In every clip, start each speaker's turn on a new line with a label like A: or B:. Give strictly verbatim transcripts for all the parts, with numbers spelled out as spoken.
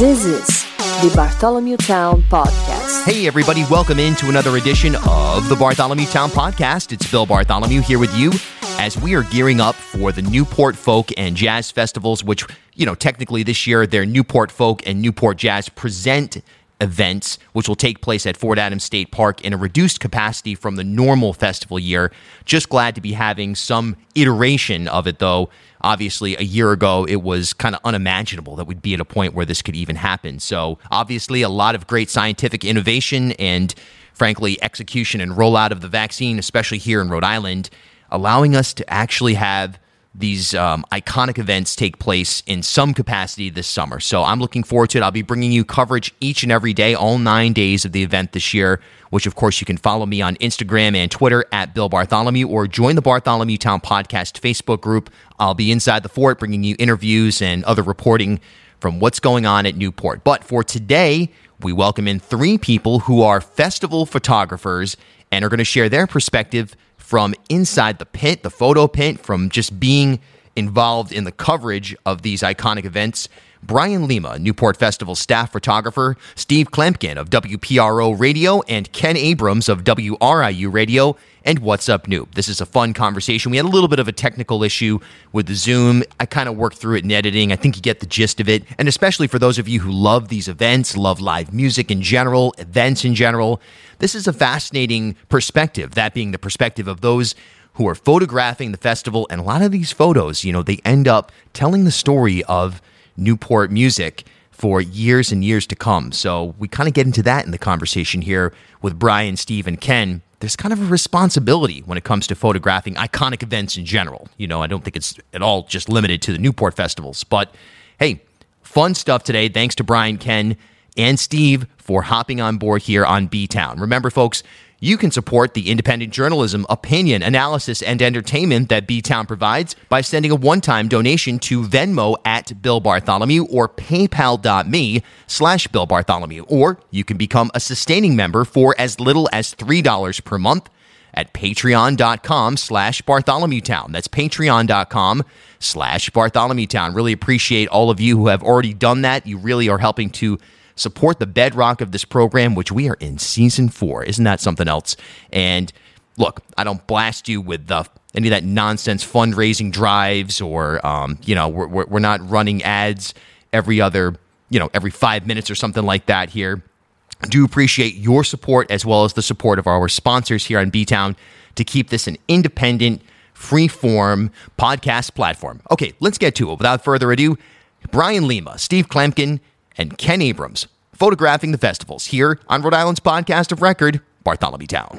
A: This is the Bartholomew Town Podcast.
B: Hey everybody, welcome into another edition of the Bartholomew Town Podcast. It's Bill Bartholomew here with you as we are gearing up for the Newport Folk and Jazz Festivals, which, you know, technically this year they're Newport Folk and Newport Jazz Present events, which will take place at Fort Adams State Park in a reduced capacity from the normal festival year. Just glad to be having some iteration of it, though. Obviously, a year ago, it was kind of unimaginable that we'd be at a point where this could even happen. So, obviously, a lot of great scientific innovation and, frankly, execution and rollout of the vaccine, especially here in Rhode Island, allowing us to actually have these um, iconic events take place in some capacity this summer. So I'm looking forward to it. I'll be bringing you coverage each and every day, all nine days of the event this year, which, of course, you can follow me on Instagram and Twitter at Bill Bartholomew, or join the Bartholomew Town Podcast Facebook group. I'll be inside the fort bringing you interviews and other reporting from what's going on at Newport. But for today, we welcome in three people who are festival photographers and are going to share their perspective from inside the pit, the photo pit, from just being involved in the coverage of these iconic events. Brian Lima, Newport Festival staff photographer, Steve Klempkin of W P R O Radio, and Ken Abrams of W R I U Radio, and What's Up Noob. This is a fun conversation. We had a little bit of a technical issue with the Zoom. I kind of worked through it in editing. I think you get the gist of it. And especially for those of you who love these events, love live music in general, events in general, this is a fascinating perspective, that being the perspective of those who are photographing the festival. And a lot of these photos, you know, they end up telling the story of Newport music for years and years to come. So we kind of get into that in the conversation here with Brian, Steve, and Ken. There's kind of a responsibility when it comes to photographing iconic events in general. You know, I don't think it's at all just limited to the Newport festivals. But hey, fun stuff today. Thanks to Brian, Ken, and Steve for hopping on board here on B-Town. Remember, folks, you can support the independent journalism, opinion, analysis, and entertainment that B-Town provides by sending a one-time donation to Venmo at Bill Bartholomew or PayPal.me slash Bill Bartholomew. Or you can become a sustaining member for as little as three dollars per month at patreon.com slash Bartholomewtown. That's patreon.com slash Bartholomewtown. Really appreciate all of you who have already done that. You really are helping to support the bedrock of this program, which we are in season four. Isn't that something else? And look, I don't blast you with the, any of that nonsense fundraising drives or, um, you know, we're, we're not running ads every other, you know, every five minutes or something like that here. I do appreciate your support as well as the support of our sponsors here on B-Town to keep this an independent, free-form podcast platform. Okay, let's get to it. Without further ado, Brian Lima, Steve Klempkin, and Ken Abrams, photographing the festivals here on Rhode Island's podcast of record, Bartholomew Town.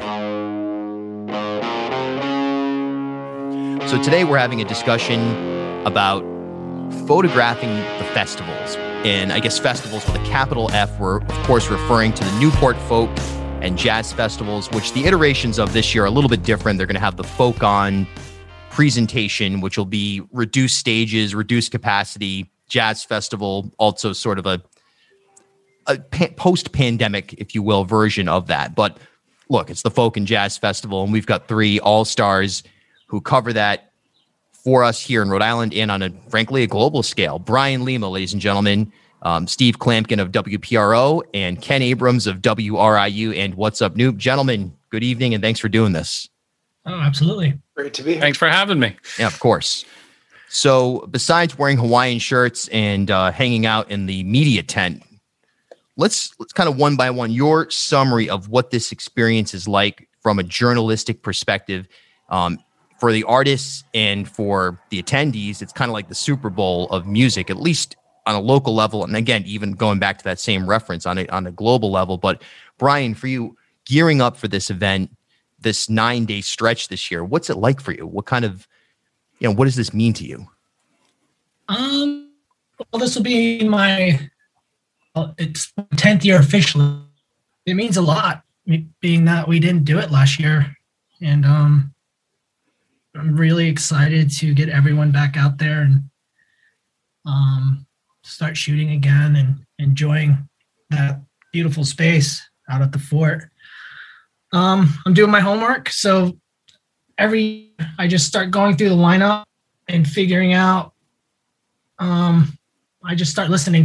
B: So today we're having a discussion about photographing the festivals. And I guess festivals with a capital F, we're of course referring to the Newport Folk and Jazz Festivals, which the iterations of this year are a little bit different. They're going to have the Folk On presentation, which will be reduced stages, reduced capacity, Jazz Festival, also sort of a, a pa- post-pandemic, if you will, version of that. But look, it's the Folk and Jazz Festival, and we've got three all-stars who cover that for us here in Rhode Island and on a, frankly, a global scale. Brian Lima, ladies and gentlemen, um, Steve Klempkin of W P R O, and Ken Abrams of W R I U and What's Up Noob. Gentlemen, good evening, and thanks for doing this.
C: Oh, absolutely.
D: Great to be here.
E: Thanks for having me.
B: Yeah, of course. So besides wearing Hawaiian shirts and uh, hanging out in the media tent, let's let's kind of one by one, your summary of what this experience is like from a journalistic perspective. Um, for the artists and for the attendees, it's kind of like the Super Bowl of music, at least on a local level. And again, even going back to that same reference on a, on a global level. But Brian, for you, gearing up for this event, this nine-day stretch this year, what's it like for you? What kind of You know, what does this mean to you?
C: Um, well, this will be my, well, it's my tenth year officially. It means a lot, being that we didn't do it last year. And um, I'm really excited to get everyone back out there and um, start shooting again and enjoying that beautiful space out at the fort. Um, I'm doing my homework, so every I just start going through the lineup and figuring out. Um, I just start listening to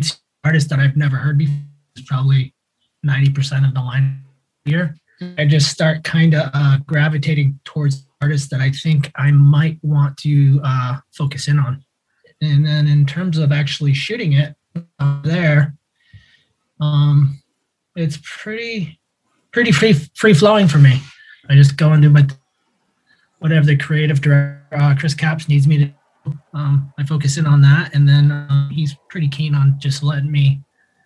C: artists that I've never heard before is probably ninety percent of the line here. I just start kind of uh, gravitating towards artists that I think I might want to uh, focus in on. And then in terms of actually shooting it uh, there, um, it's pretty, pretty free, free flowing for me. I just go and do my whatever the creative director uh, Chris Capps needs me to. Um, I focus in on that, and then uh, he's pretty keen on just letting me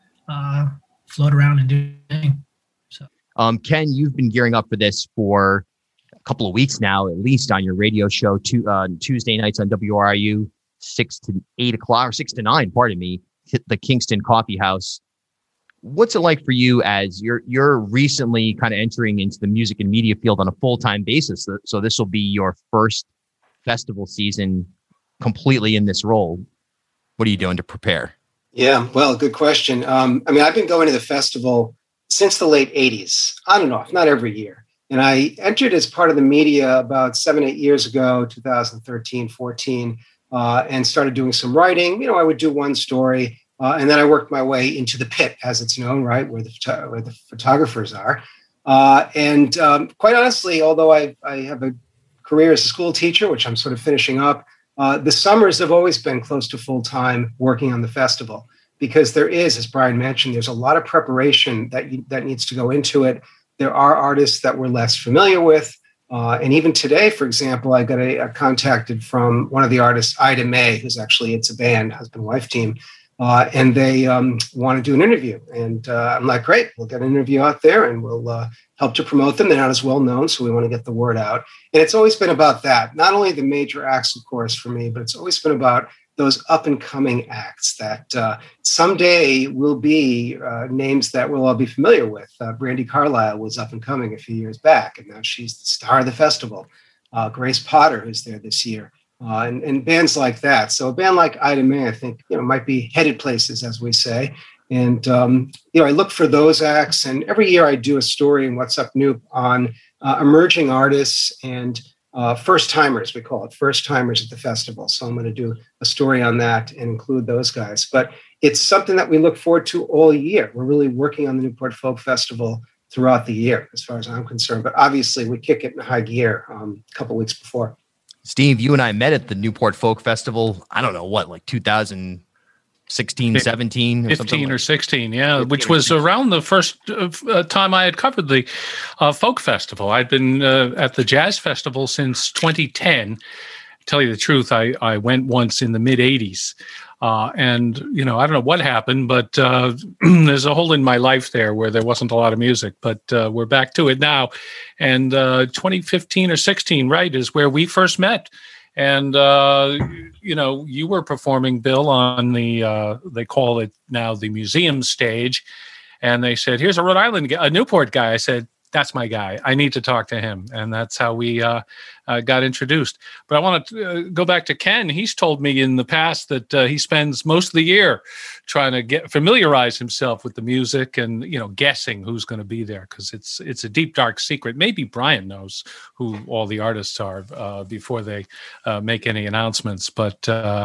C: uh, float around and do thing. So,
B: um, Ken, you've been gearing up for this for a couple of weeks now, at least on your radio show. Two, uh, Tuesday nights on W R I U, six to eight o'clock or six to nine. Pardon me, hit the Kingston Coffee House. What's it like for you as you're you're recently kind of entering into the music and media field on a full time basis? So, so this will be your first festival season completely in this role. What are you doing to prepare?
D: Yeah, well, good question. Um, I mean, I've been going to the festival since the late eighties, on and off, not every year. And I entered as part of the media about seven, eight years ago, two thousand thirteen, fourteen, uh, and started doing some writing. You know, I would do one story, uh, and then I worked my way into the pit, as it's known, right, where the, photo- where the photographers are. Uh, and um, quite honestly, although I, I have a career as a school teacher, which I'm sort of finishing up, Uh, the summers have always been close to full time working on the festival, because there is, as Brian mentioned, there's a lot of preparation that you, that needs to go into it. There are artists that we're less familiar with. Uh, and even today, for example, I got a, a contacted from one of the artists, Ida May, who's actually, it's a band, husband-wife team. Uh, and they um, want to do an interview. And uh, I'm like, great, we'll get an interview out there and we'll uh, help to promote them. They're not as well known, so we want to get the word out. And it's always been about that. Not only the major acts, of course, for me, but it's always been about those up and coming acts that uh, someday will be uh, names that we'll all be familiar with. Uh, Brandi Carlile was up and coming a few years back, and now she's the star of the festival. Uh, Grace Potter, who's there this year. Uh, and, and bands like that. So a band like Ida May, I think, you know, might be headed places, as we say. And, um, you know, I look for those acts. And every year I do a story in What's Up New on uh, emerging artists and uh, first-timers, we call it, first-timers at the festival. So I'm going to do a story on that and include those guys. But it's something that we look forward to all year. We're really working on the Newport Folk Festival throughout the year, as far as I'm concerned. But obviously, we kick it in high gear um, a couple weeks before.
B: Steve, you and I met at the Newport Folk Festival, I don't know what, like two thousand sixteen, seventeen? Or
E: fifteen
B: something
E: or
B: like
E: sixteen, yeah,
B: fifteen
E: which was around the first uh, time I had covered the uh, folk festival. I'd been uh, at the Jazz Festival since twenty ten. To tell you the truth, I, I went once in the mid-eighties. Uh, and, you know, I don't know what happened, but uh, there's a hole in my life there where there wasn't a lot of music, but uh, we're back to it now. And uh, twenty fifteen or sixteen, right, is where we first met. And, uh, you know, you were performing, Bill, on the, uh, they call it now the museum stage. And they said, here's a Rhode Island guy, a Newport guy. I said, that's my guy. I need to talk to him. And that's how we uh, uh, got introduced. But I want to uh, go back to Ken. He's told me in the past that uh, he spends most of the year trying to get familiarize himself with the music and, you know, guessing who's going to be there, because it's it's a deep, dark secret. Maybe Brian knows who all the artists are uh, before they uh, make any announcements. But uh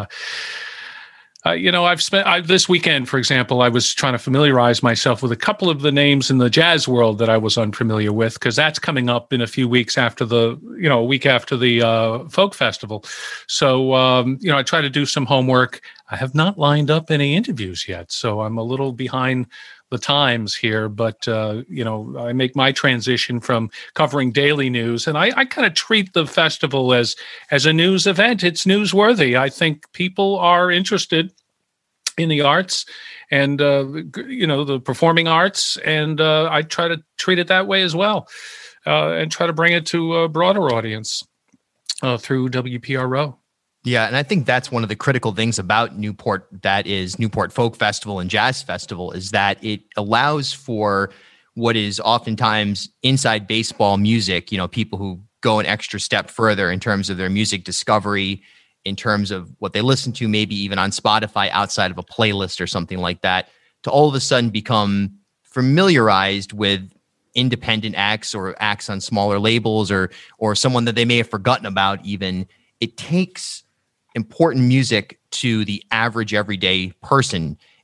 E: Uh, you know, I've spent I, this weekend, for example, I was trying to familiarize myself with a couple of the names in the jazz world that I was unfamiliar with, because that's coming up in a few weeks after the, you know, a week after the uh, folk festival. So, um, you know, I try to do some homework. I have not lined up any interviews yet, so I'm a little behind the times here, but, uh, you know, I make my transition from covering daily news, and I, I kind of treat the festival as, as a news event. It's newsworthy. I think people are interested in the arts and, uh, you know, the performing arts, and uh, I try to treat it that way as well, uh, and try to bring it to a broader audience uh, through W P R O.
B: Yeah, and I think that's one of the critical things about Newport, that is Newport Folk Festival and Jazz Festival, is that it allows for what is oftentimes inside baseball music, you know, people who go an extra step further in terms of their music discovery, in terms of what they listen to, maybe even on Spotify outside of a playlist or something like that, to all of a sudden become familiarized with independent acts or acts on smaller labels, or or someone that they may have forgotten about even. It takes important music to the average everyday person.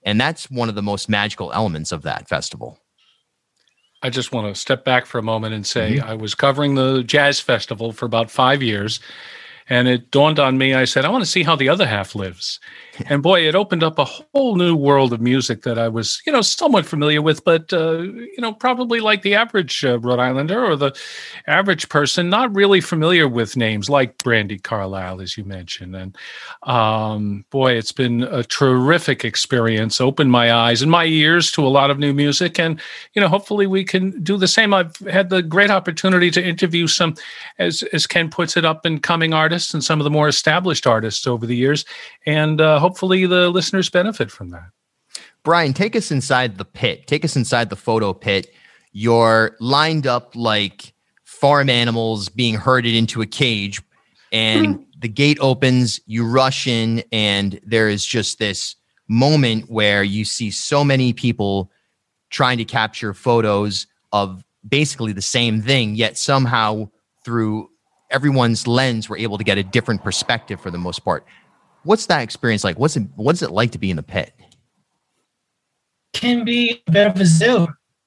B: And that's one of the most magical elements of that festival.
E: I just want to step back for a moment and say mm-hmm. I was covering the Jazz Festival for about five years. And it dawned on me, I said, I want to see how the other half lives. And boy, it opened up a whole new world of music that I was, you know, somewhat familiar with, but, uh, you know, probably like the average uh, Rhode Islander or the average person, not really familiar with names like Brandi Carlile, as you mentioned. And um, boy, it's been a terrific experience, opened my eyes and my ears to a lot of new music. And, you know, hopefully we can do the same. I've had the great opportunity to interview some, as, as Ken puts it, up and coming artists and some of the more established artists over the years. And uh, hopefully the listeners benefit from that.
B: Brian, take us inside the pit. Take us inside the photo pit. You're lined up like farm animals being herded into a cage, and the gate opens, you rush in, and there is just this moment where you see so many people trying to capture photos of basically the same thing, yet somehow through everyone's lens, we're able to get a different perspective for the most part. What's that experience like? What's it, what's it like to be in the pit?
C: Can be a bit of a zoo,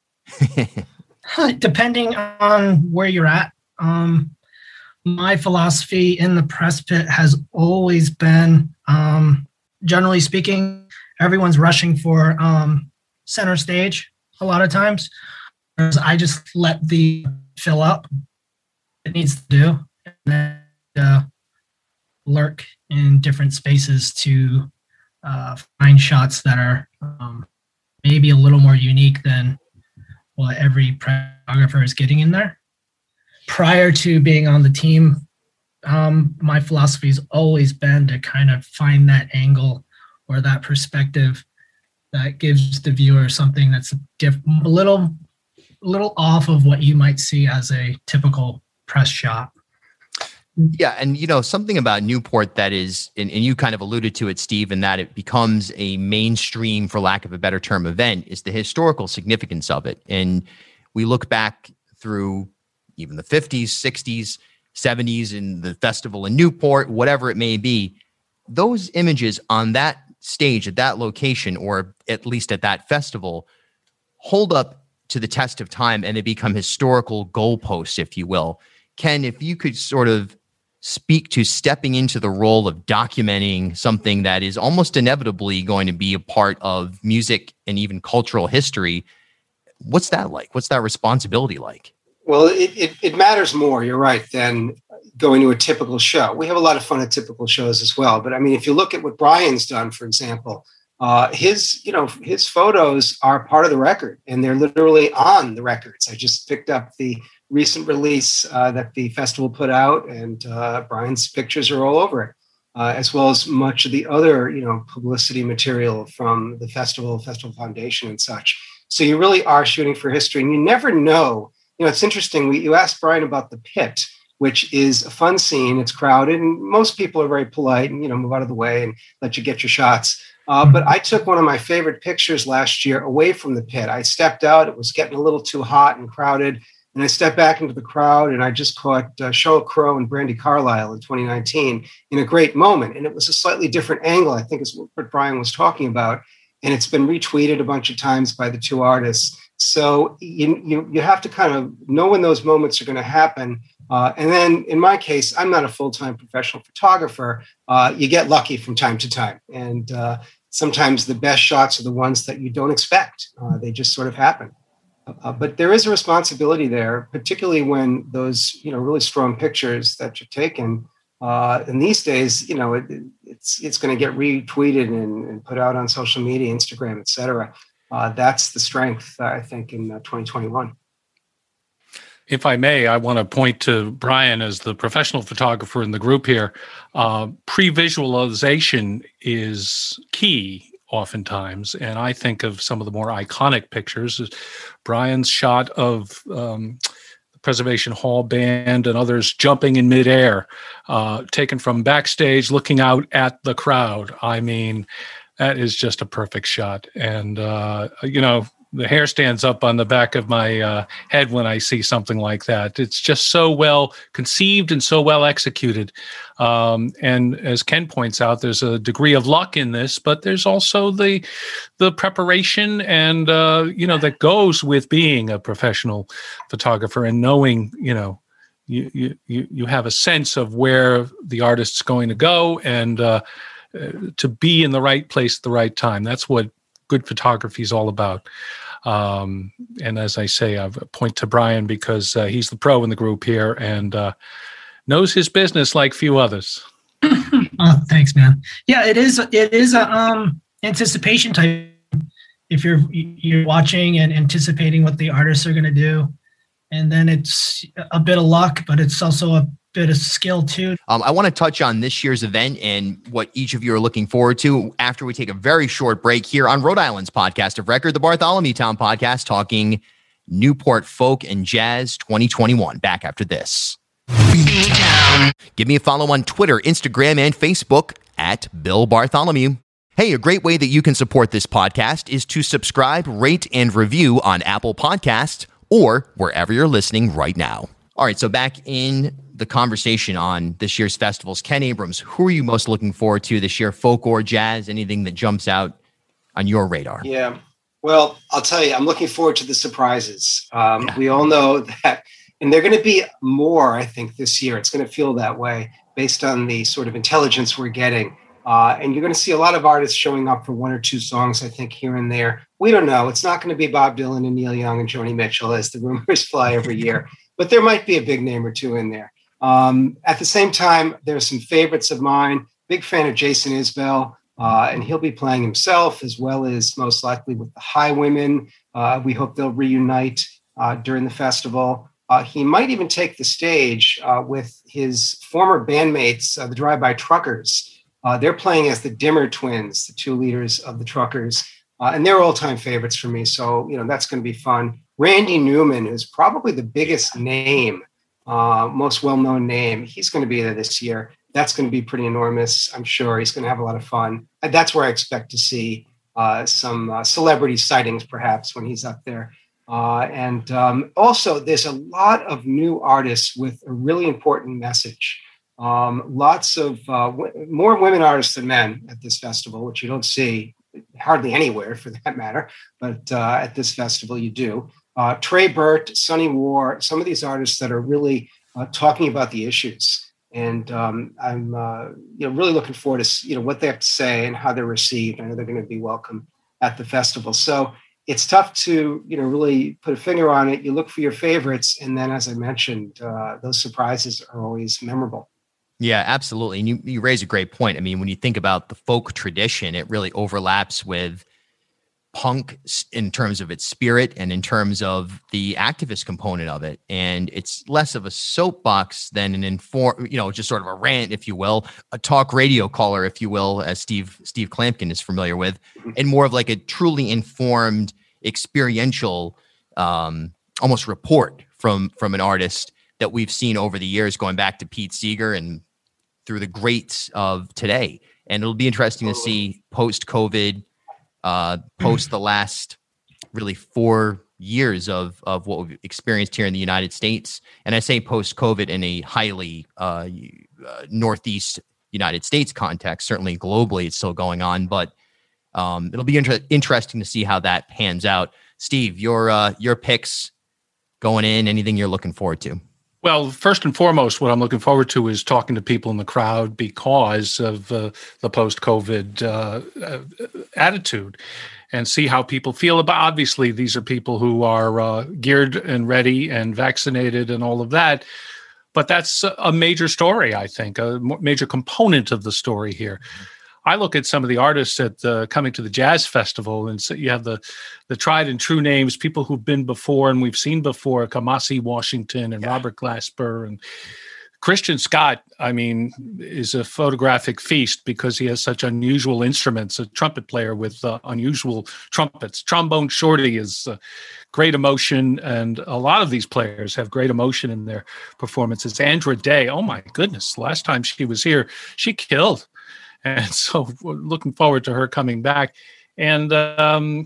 C: depending on where you're at. Um, my philosophy in the press pit has always been, um, generally speaking, everyone's rushing for um, center stage a lot of times. Whereas I just let the fill up it needs to do, and then uh, lurk in different spaces to uh, find shots that are um, maybe a little more unique than what every photographer is getting in there. Prior to being on the team, um, my philosophy has always been to kind of find that angle or that perspective that gives the viewer something that's a, diff- a little, little off of what you might see as a typical press shot.
B: Yeah, and you know, something about Newport that is, and, and you kind of alluded to it, Steve, in that it becomes a mainstream, for lack of a better term, event, is the historical significance of it. And we look back through even the fifties, sixties, seventies, in the festival in Newport, whatever it may be, those images on that stage at that location, or at least at that festival, hold up to the test of time, and they become historical goalposts, if you will. Ken, if you could sort of speak to stepping into the role of documenting something that is almost inevitably going to be a part of music and even cultural history, what's that like? What's that responsibility like?
D: Well, it, it, it matters more, you're right, than going to a typical show. We have a lot of fun at typical shows as well. But I mean, if you look at what Brian's done, for example, uh, his, you know, his photos are part of the record, and they're literally on the records. I just picked up the recent release uh, that the festival put out, and uh, Brian's pictures are all over it, uh, as well as much of the other, you know, publicity material from the festival, Festival Foundation and such. So you really are shooting for history, and you never know. You know, it's interesting. We, you asked Brian about the pit, which is a fun scene. It's crowded, and most people are very polite and, you know, move out of the way and let you get your shots. Uh, but I took one of my favorite pictures last year away from the pit. I stepped out. It was getting a little too hot and crowded. And I stepped back into the crowd, and I just caught uh, Sheryl Crow and Brandi Carlile in twenty nineteen in a great moment. And it was a slightly different angle, I think is what Brian was talking about. And it's been retweeted a bunch of times by the two artists. So you you, you have to kind of know when those moments are going to happen. Uh, and then in my case, I'm not a full-time professional photographer. Uh, you get lucky from time to time. And uh, sometimes the best shots are the ones that you don't expect. Uh, they just sort of happen. Uh, but there is a responsibility there, particularly when those, you know, really strong pictures that you're taking. Uh, and these days, you know, it, it's it's going to get retweeted and, and put out on social media, Instagram, et cetera. Uh, that's the strength, I think, in uh, twenty twenty-one.
E: If I may, I want to point to Brian as the professional photographer in the group here. Uh, pre-visualization is key oftentimes, and I think of some of the more iconic pictures. Brian's shot of um, the Preservation Hall Band and others jumping in midair, uh, taken from backstage, looking out at the crowd. I mean, that is just a perfect shot. And, uh, you know, the hair stands up on the back of my uh, head when I see something like that. It's just so well conceived and so well executed. Um, and as Ken points out, there's a degree of luck in this, but there's also the the preparation and uh, you know that goes with being a professional photographer and knowing you know you you you have a sense of where the artist's going to go and uh, to be in the right place at the right time. That's what good photography is all about. Um, and as I say, I point to Brian because uh, he's the pro in the group here and uh, knows his business like few others.
C: Oh, thanks, man. Yeah, it is. It is a um, anticipation type. If you're you're watching and anticipating what the artists are going to do, and then it's a bit of luck, but it's also a bit of skill too.
B: Um, I want to touch on this year's event and what each of you are looking forward to after we take a very short break here on Rhode Island's podcast of record, the Bartholomew Town Podcast, talking Newport Folk and Jazz twenty twenty-one. Back after this. Give me a follow on Twitter, Instagram, and Facebook at Bill Bartholomew. Hey, a great way that you can support this podcast is to subscribe, rate, and review on Apple Podcasts or wherever you're listening right now. All right, so back in the conversation on this year's festivals, Ken Abrams, who are you most looking forward to this year, folk or jazz? Anything that jumps out on your radar?
D: Yeah, well, I'll tell you, I'm looking forward to the surprises. Um, yeah. We all know that, and they're going to be more, I think, this year. It's going to feel that way based on the sort of intelligence we're getting. Uh, and you're going to see a lot of artists showing up for one or two songs, I think, here and there. We don't know. It's not going to be Bob Dylan and Neil Young and Joni Mitchell, as the rumors fly every year. But there might be a big name or two in there. Um, at the same time, there are some favorites of mine. Big fan of Jason Isbell, uh, and he'll be playing himself as well as most likely with the Highwomen. Uh, we hope they'll reunite uh, during the festival. Uh, he might even take the stage uh, with his former bandmates, uh, the Drive-By Truckers. Uh, they're playing as the Dimmer Twins, the two leaders of the Truckers, uh, and they're all-time favorites for me. So, you know, that's going to be fun. Randy Newman is probably the biggest name, uh, most well-known name. He's going to be there this year. That's going to be pretty enormous, I'm sure. He's going to have a lot of fun. And that's where I expect to see uh, some uh, celebrity sightings, perhaps, when he's up there. Uh, and um, also, there's a lot of new artists with a really important message. Um, lots of uh, w- more women artists than men at this festival, which you don't see hardly anywhere for that matter. But uh, at this festival, you do. Uh, Trey Burt, Sonny War, some of these artists that are really uh, talking about the issues. And um, I'm uh, you know, really looking forward to you know what they have to say and how they're received. I know they're going to be welcome at the festival. So it's tough to you know really put a finger on it. You look for your favorites. And then, as I mentioned, uh, those surprises are always memorable.
B: Yeah, absolutely. And you, you raise a great point. I mean, when you think about the folk tradition, it really overlaps with punk in terms of its spirit and in terms of the activist component of it. And it's less of a soapbox than an inform, you know, just sort of a rant, if you will, a talk radio caller, if you will, as Steve Steve Klampkin is familiar with, and more of like a truly informed, experiential, um, almost report from from an artist that we've seen over the years, going back to Pete Seeger and through the greats of today. And it'll be interesting to see post-COVID, uh, post the last really four years of, of what we've experienced here in the United States. And I say post-COVID in a highly uh, uh, Northeast United States context. Certainly globally, it's still going on, but um, it'll be inter- interesting to see how that pans out. Steve, your uh, your picks going in, anything you're looking forward to?
E: Well, first and foremost, what I'm looking forward to is talking to people in the crowd because of uh, the post-COVID uh, uh, attitude and see how people feel about. Obviously, these are people who are uh, geared and ready and vaccinated and all of that. But that's a major story, I think, a major component of the story here. I look at some of the artists at the, coming to the Jazz Festival, and so you have the the tried and true names, people who've been before and we've seen before, Kamasi Washington and yeah. Robert Glasper and Christian Scott. I mean, is a photographic feast because he has such unusual instruments. A trumpet player with uh, unusual trumpets. Trombone Shorty is uh, great emotion, and a lot of these players have great emotion in their performances. Andra Day, oh my goodness, last time she was here, she killed. And so we're looking forward to her coming back. And um,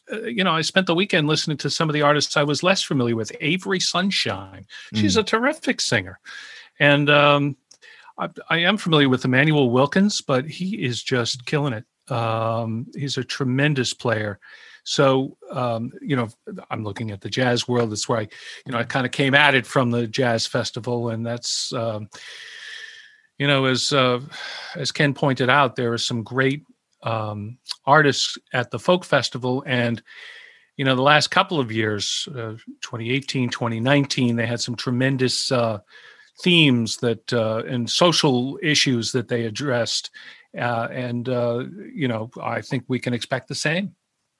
E: uh, you know, I spent the weekend listening to some of the artists I was less familiar with. Avery Sunshine. She's mm. a terrific singer. And um, I, I am familiar with Emmanuel Wilkins, but he is just killing it. Um, he's a tremendous player. So, um, you know, I'm looking at the jazz world. That's where I, you know, I kind of came at it from the jazz festival. And that's, um, you know, as uh, as Ken pointed out, there are some great um, artists at the folk festival. And, you know, the last couple of years, uh, twenty eighteen, twenty nineteen, they had some tremendous uh, themes that uh, and social issues that they addressed. Uh, and, uh, you know, I think we can expect the same.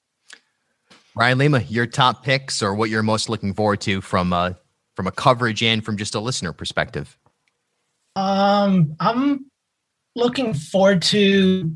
B: Brian Lima, your top picks or what you're most looking forward to from uh, from a coverage and from just a listener perspective?
C: Um, I'm looking forward to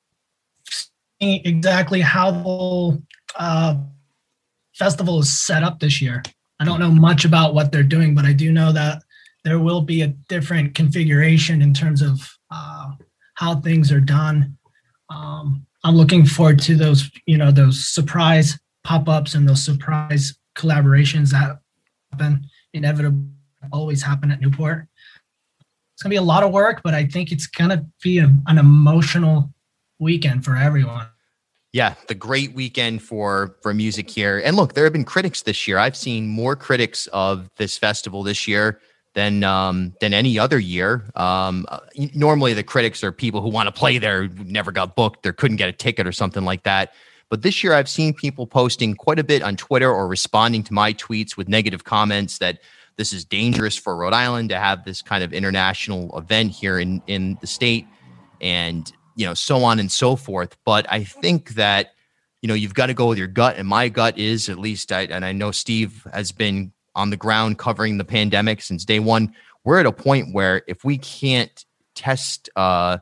C: seeing exactly how the whole uh, festival is set up this year. I don't know much about what they're doing, but I do know that there will be a different configuration in terms of uh, how things are done. Um, I'm looking forward to those, you know, those surprise pop-ups and those surprise collaborations that happen, inevitably always happen at Newport. It's going to be a lot of work, but I think it's going to be a, an emotional weekend for everyone.
B: Yeah, the great weekend for for music here. And look, there have been critics this year. I've seen more critics of this festival this year than um, than any other year. Um, normally, the critics are people who want to play there, who never got booked, or couldn't get a ticket or something like that. But this year, I've seen people posting quite a bit on Twitter or responding to my tweets with negative comments that this is dangerous for Rhode Island to have this kind of international event here in, in the state, and, you know, so on and so forth. But I think that, you know, you've got to go with your gut. And my gut is, at least, I, and I know Steve has been on the ground covering the pandemic since day one. We're at a point where if we can't test uh,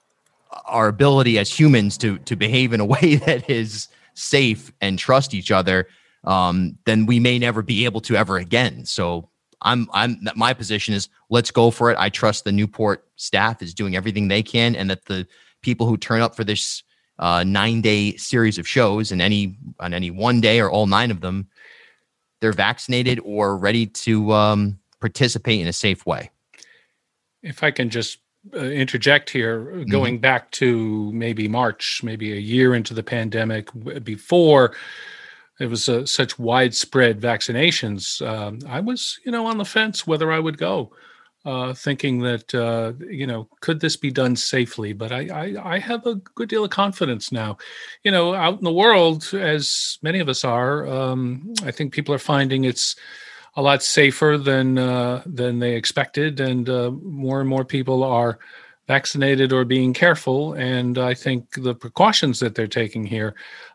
B: our ability as humans to to behave in a way that is safe and trust each other, um, then we may never be able to ever again. So I'm I'm my position is let's go for it. I trust the Newport staff is doing everything they can, and that the people who turn up for this uh, nine day series of shows, and any on any one day or all nine of them, they're vaccinated or ready to um, participate in a safe way.
E: If I can just uh, interject here, going mm-hmm. back to maybe March, maybe a year into the pandemic, before it was uh, such widespread vaccinations, um, I was, you know, on the fence whether I would go, uh, thinking that, uh, you know, could this be done safely? But I, I, I have a good deal of confidence now. You know, out in the world, as many of us are, um, I think people are finding it's a lot safer than uh, than they expected, and uh, more and more people are vaccinated or being careful. And I think the precautions that they're taking here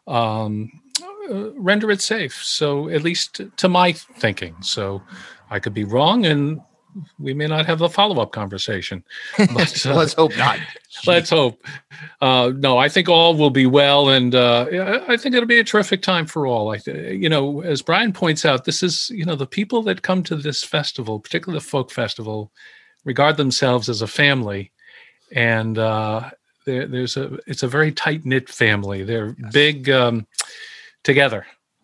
E: um, uh, render it safe. So at least to my thinking. So I could be wrong, and we may not have a follow-up conversation. But,
B: uh, let's hope not.
E: Let's hope. Uh, no, I think all will be well, and uh, I think it'll be a terrific time for all. I, th- you know, as Brian points out, this is, you know, the people that come to this festival, particularly the folk festival, regard themselves as a family, and uh, there, there's a it's a very tight-knit family. They're yes. big um, together,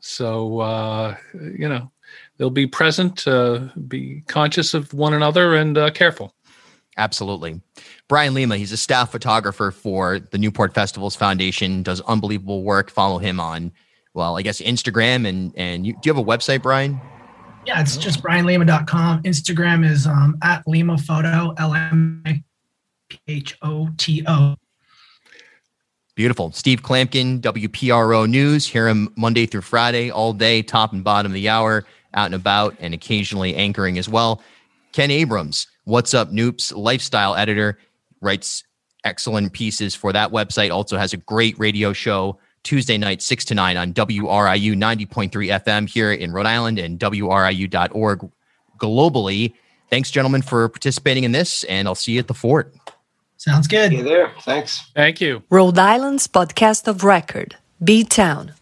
E: so uh, you know. They'll be present, uh, be conscious of one another, and uh, careful.
B: Absolutely. Brian Lima, he's a staff photographer for the Newport Festivals Foundation, does unbelievable work. Follow him on, well, I guess Instagram. And and you, do you have a website, Brian?
C: Yeah, it's just brian lima dot com. Instagram is um, at Lima Photo, L M I P H O T O.
B: Beautiful. Steve Klampkin, W P R O News. Hear him Monday through Friday, all day, top and bottom of the hour, out and about, and occasionally anchoring as well. Ken Abrams, What's Up Noops, lifestyle editor, writes excellent pieces for that website. Also has a great radio show Tuesday night, six to nine on W R I U ninety point three F M here in Rhode Island, and W R I U dot org globally. Thanks, gentlemen, for participating in this, and I'll see you at the Fort.
C: Sounds good.
D: See you there. Thanks.
E: Thank you.
A: Rhode Island's podcast of record, B-Town.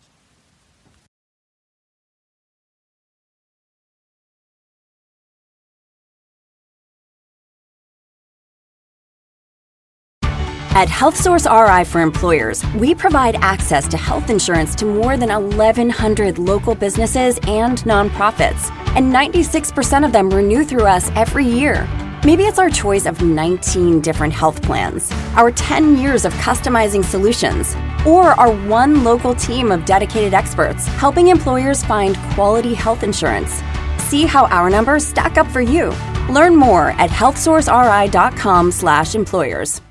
F: At HealthSource R I for Employers, we provide access to health insurance to more than eleven hundred local businesses and nonprofits, and ninety-six percent of them renew through us every year. Maybe it's our choice of nineteen different health plans, our ten years of customizing solutions, or our one local team of dedicated experts helping employers find quality health insurance. See how our numbers stack up for you. Learn more at health source r i dot com slash employers.